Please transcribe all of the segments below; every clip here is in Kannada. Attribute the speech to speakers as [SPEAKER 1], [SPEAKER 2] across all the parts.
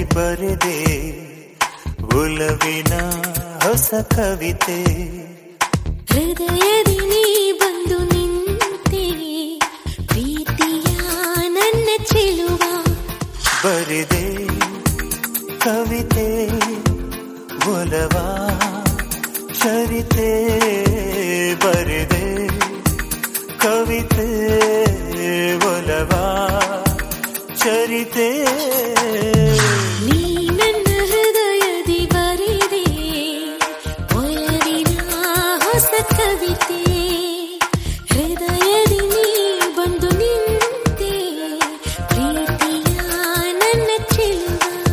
[SPEAKER 1] ಬರೆದೆ ಒಲವಿನ ಹೊಸ ಕವಿತೆ.
[SPEAKER 2] ಹೃದಯದಿ ನೀ ಬಂದು ನಿಂತೆ ಪ್ರೀತಿಯ ನನ್ನ ಚೆಲುವ.
[SPEAKER 1] ಬರೆದೆ ಕವಿತೆ ಒಲವ ಚರಿತೆ. ಬರೆದೆ ಕವಿತೆ ಒಲವ ಚರಿತೆ.
[SPEAKER 2] ನೀ ನನ್ನ ಹೃದಯದಿ ಬರೆದೆ ಒಲವಿನ ಹೊಸ ಕವಿತೆ. ಹೃದಯದಿ ನೀ ಬಂದು ನಿಂತೆ ಪ್ರೀತಿಯ ನನ್ನ ಚೆಲುವ.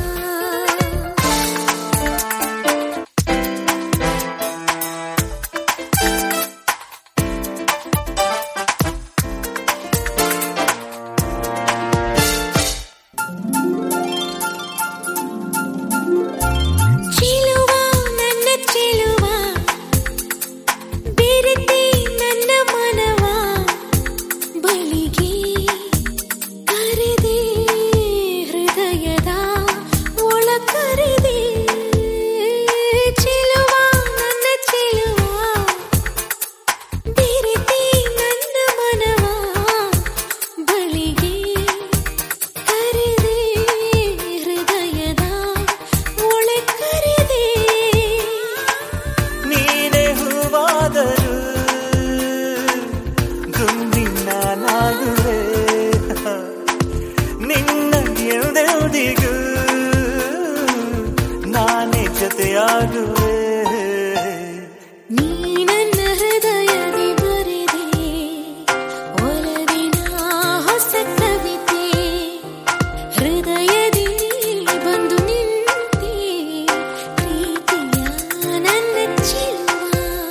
[SPEAKER 1] ನಾನೇ ಜೊತೆಯಾಗುವೆ.
[SPEAKER 2] ನೀ ನನ್ನ ಹೃದಯದಿ ಬರೆದೆ ಒಲವಿನ ಹೊಸ ಕವಿತೆ. ಹೃದಯದಿ ಬಂದು ನಿಂತೆ ಪ್ರೀತಿಯ ನನ್ನ ಚೆಲುವ.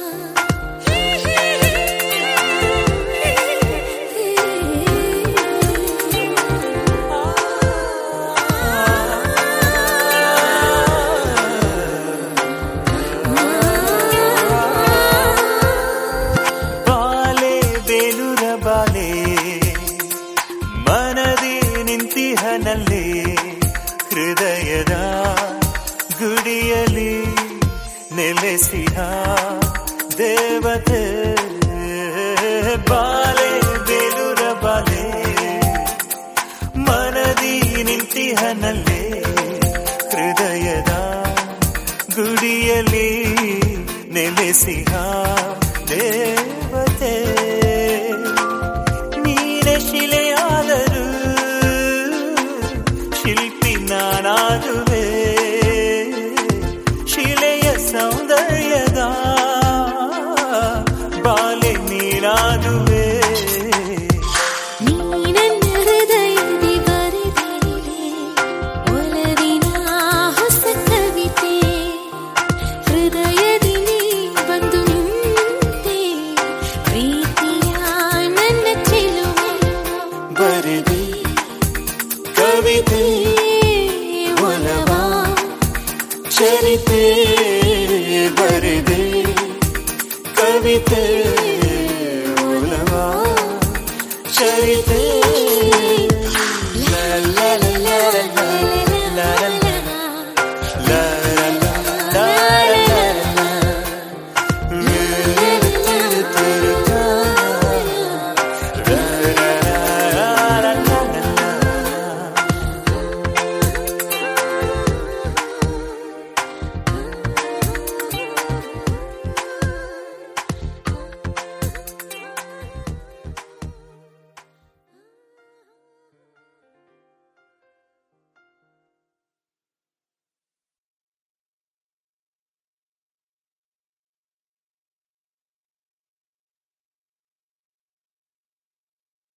[SPEAKER 1] ಬಾಲೆ ಮನದಿ ನಿಂತಿಹನಲ್ಲಿ ಹೃದಯದ ಗುಡಿಯಲ್ಲಿ ನೆಲೆಸಿಹ ದೇವತೆ. ಬಾಲೆ ಬೇಲೂರ ಬಾಲೆ ಮನದಿ ನಿಂತಿಹನಲ್ಲಿ ಹೃದಯದ ಗುಡಿಯಲ್ಲಿ ನೆಲೆಸಿಹ ದೇವತೆ. ಶಿಲೆಯಾದರೂ ಶಿಲ್ಪಿ ನಾನಾಗುವೆ. ಶಿಲೆಯ ಸೌಂದರ್ಯದ ಬಾಲೆ ನೀನಾಗುವೆ.
[SPEAKER 2] ನೀ ನನ್ನ ಹೃದಯದಿ ಬರೆದೆ ಒಲವಿನ ಹೊಸ ಕವಿತೆ. ಹೃದಯದಿ ನೀ ಬಂದು ನಿಂತೆ ಪ್ರೀತಿಯ ನನ್ನ ಚೆಲುವ.
[SPEAKER 1] ಬರೆದೆ ಕವಿತೆ ಒಲವ ಚರಿತೆ. ಬರೆದೆ ಕವಿತೆ ಒಲವ ಚರಿತೆ.